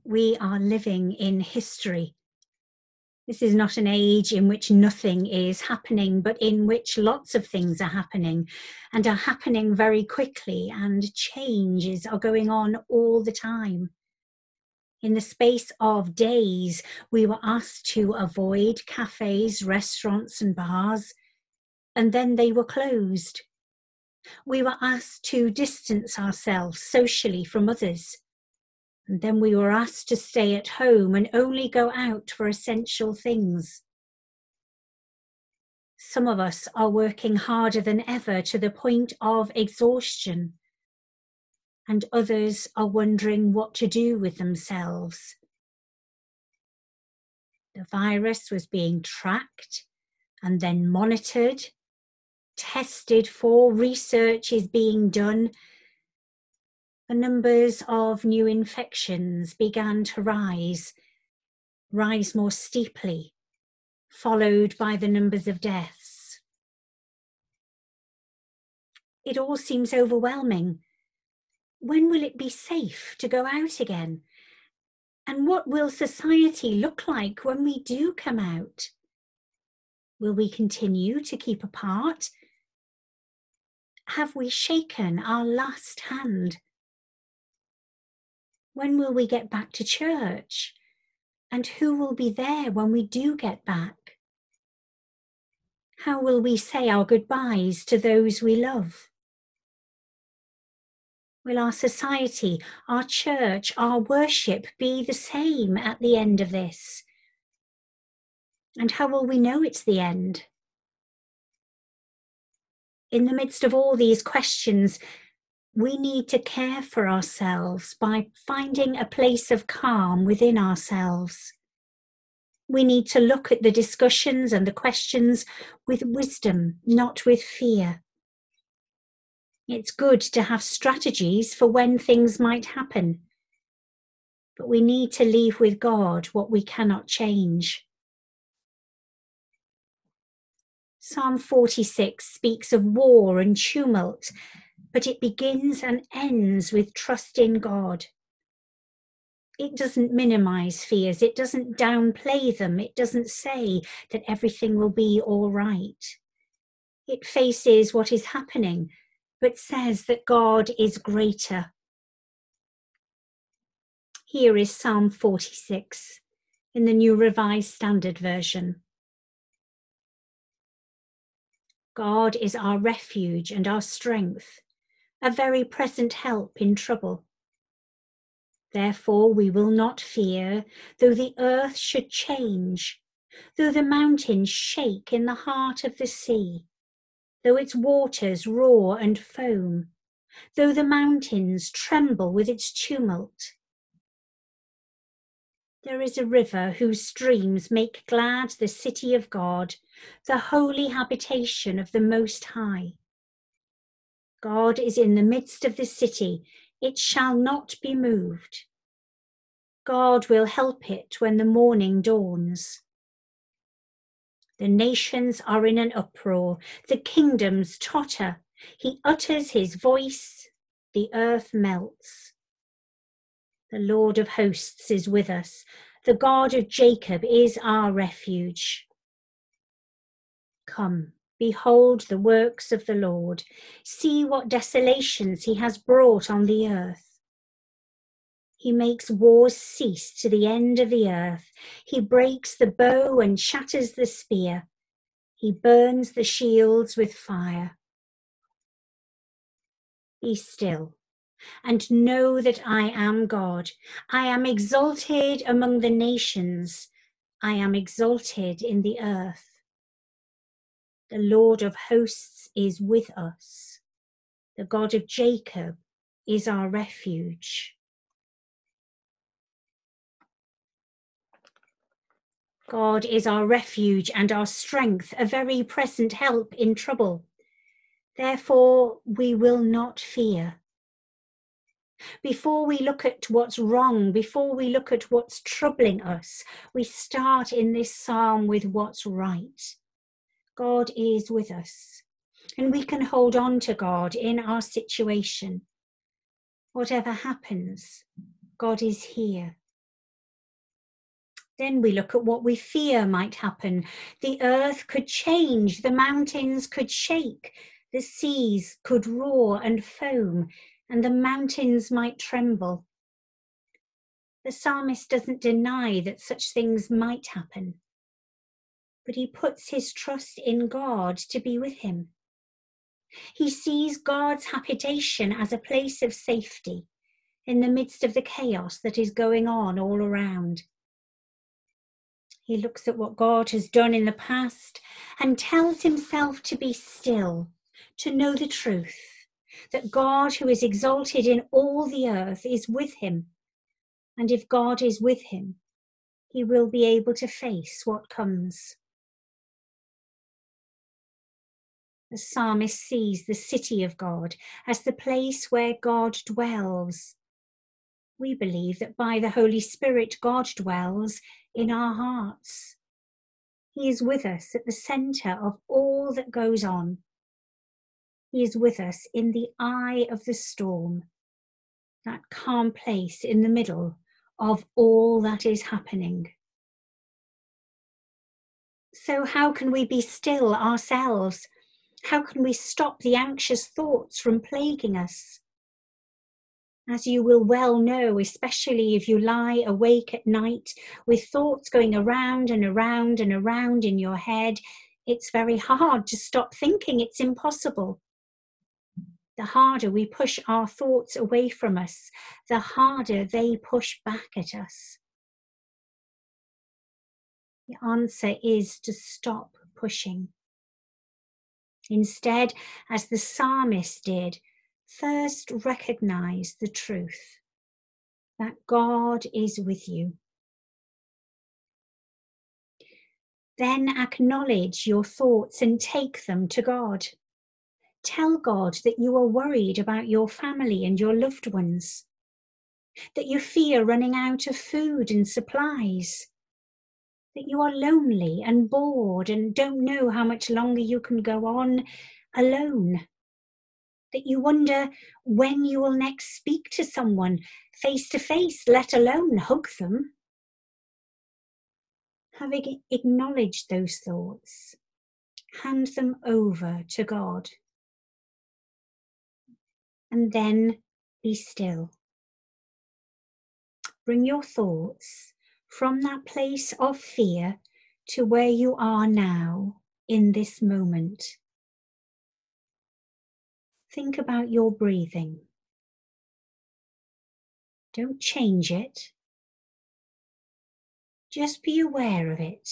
We are living in history. This is not an age in which nothing is happening, but in which lots of things are happening and are happening very quickly, and changes are going on all the time. In the space of days, we were asked to avoid cafes, restaurants, and bars, and then they were closed. We were asked to distance ourselves socially from others, and then we were asked to stay at home and only go out for essential things. Some of us are working harder than ever to the point of exhaustion, and others are wondering what to do with themselves. The virus was being tracked and then monitored, tested for, research is being done. The numbers of new infections began to rise more steeply, followed by the numbers of deaths. It all seems overwhelming. When will it be safe to go out again? And what will society look like when we do come out? Will we continue to keep apart? Have we shaken our last hand? When will we get back to church? And who will be there when we do get back? How will we say our goodbyes to those we love? Will our society, our church, our worship be the same at the end of this? And how will we know it's the end? In the midst of all these questions, we need to care for ourselves by finding a place of calm within ourselves. We need to look at the discussions and the questions with wisdom, not with fear. It's good to have strategies for when things might happen, but we need to leave with God what we cannot change. Psalm 46 speaks of war and tumult, but it begins and ends with trust in God. It doesn't minimize fears, it doesn't downplay them, it doesn't say that everything will be all right. It faces what is happening, but says that God is greater. Here is Psalm 46 in the New Revised Standard Version. God is our refuge and our strength, a very present help in trouble. Therefore we will not fear, though the earth should change, though the mountains shake in the heart of the sea, though its waters roar and foam, though the mountains tremble with its tumult. There is a river whose streams make glad the city of God, the holy habitation of the Most High. God is in the midst of the city, it shall not be moved. God will help it when the morning dawns. The nations are in an uproar, the kingdoms totter. He utters his voice, the earth melts. The Lord of hosts is with us. The God of Jacob is our refuge. Come, behold the works of the Lord. See what desolations he has brought on the earth. He makes wars cease to the end of the earth. He breaks the bow and shatters the spear. He burns the shields with fire. Be still and know that I am God. I am exalted among the nations. I am exalted in the earth. The Lord of hosts is with us. The God of Jacob is our refuge. God is our refuge and our strength, a very present help in trouble. Therefore, we will not fear. Before we look at what's wrong, before we look at what's troubling us, we start in this psalm with what's right. God is with us, and we can hold on to God in our situation. Whatever happens, God is here. Then we look at what we fear might happen. The earth could change, the mountains could shake, the seas could roar and foam, and the mountains might tremble. The psalmist doesn't deny that such things might happen, but he puts his trust in God to be with him. He sees God's habitation as a place of safety in the midst of the chaos that is going on all around. He looks at what God has done in the past and tells himself to be still, to know the truth, that God, who is exalted in all the earth, is with him. And if God is with him, he will be able to face what comes. The psalmist sees the city of God as the place where God dwells. We believe that by the Holy Spirit, God dwells in our hearts. He is with us at the centre of all that goes on. He is with us in the eye of the storm, that calm place in the middle of all that is happening. So how can we be still ourselves? How can we stop the anxious thoughts from plaguing us? As you will well know, especially if you lie awake at night with thoughts going around and around and around in your head, it's very hard to stop thinking. It's impossible. The harder we push our thoughts away from us, the harder they push back at us. The answer is to stop pushing. Instead, as the psalmist did, first recognize the truth that God is with you. Then acknowledge your thoughts and take them to God. Tell God that you are worried about your family and your loved ones, that you fear running out of food and supplies, that you are lonely and bored and don't know how much longer you can go on alone, that you wonder when you will next speak to someone face to face, let alone hug them. Having acknowledged those thoughts, hand them over to God. And then be still. Bring your thoughts from that place of fear to where you are now in this moment. Think about your breathing. Don't change it. Just be aware of it.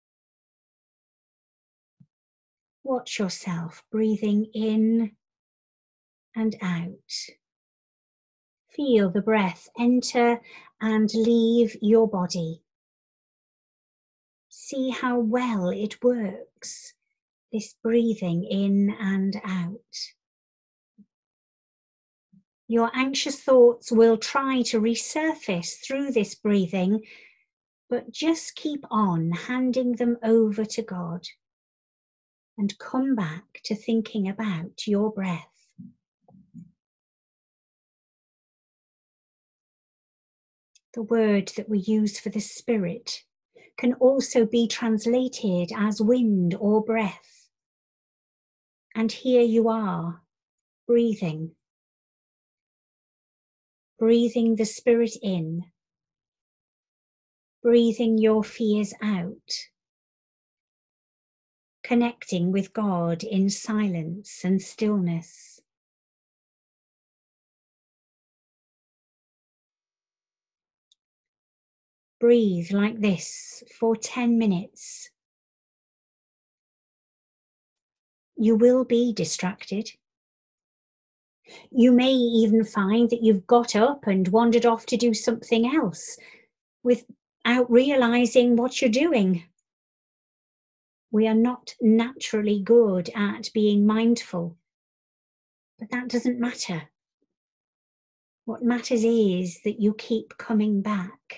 Watch yourself breathing in and out. Feel the breath enter and leave your body. See how well it works, this breathing in and out. Your anxious thoughts will try to resurface through this breathing, but just keep on handing them over to God and come back to thinking about your breath. The word that we use for the Spirit can also be translated as wind or breath. And here you are, breathing. Breathing the Spirit in. Breathing your fears out. Connecting with God in silence and stillness. Breathe like this for 10 minutes. You will be distracted. You may even find that you've got up and wandered off to do something else without realizing what you're doing. We are not naturally good at being mindful, but that doesn't matter. What matters is that you keep coming back.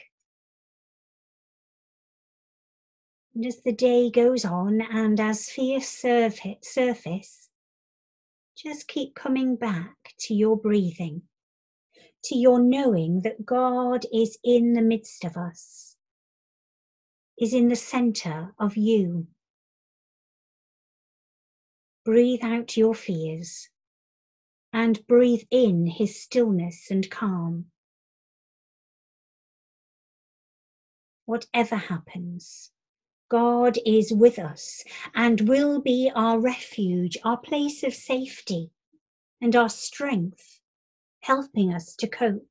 And as the day goes on and as fears surface, just keep coming back to your breathing, to your knowing that God is in the midst of us. is in the center of you. Breathe out your fears and breathe in his stillness and calm. Whatever happens, God is with us and will be our refuge, our place of safety, and our strength, helping us to cope.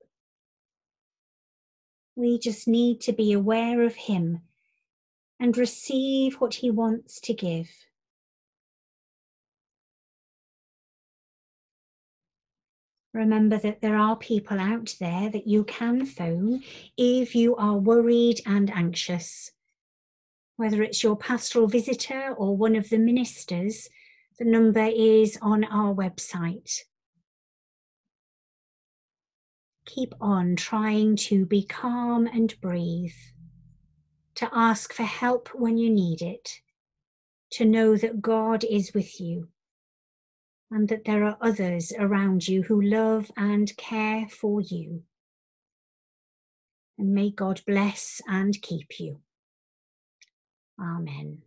We just need to be aware of him and receive what he wants to give. Remember that there are people out there that you can phone if you are worried and anxious. Whether it's your pastoral visitor or one of the ministers, the number is on our website. Keep on trying to be calm and breathe, to ask for help when you need it, to know that God is with you and that there are others around you who love and care for you. And may God bless and keep you. Amen.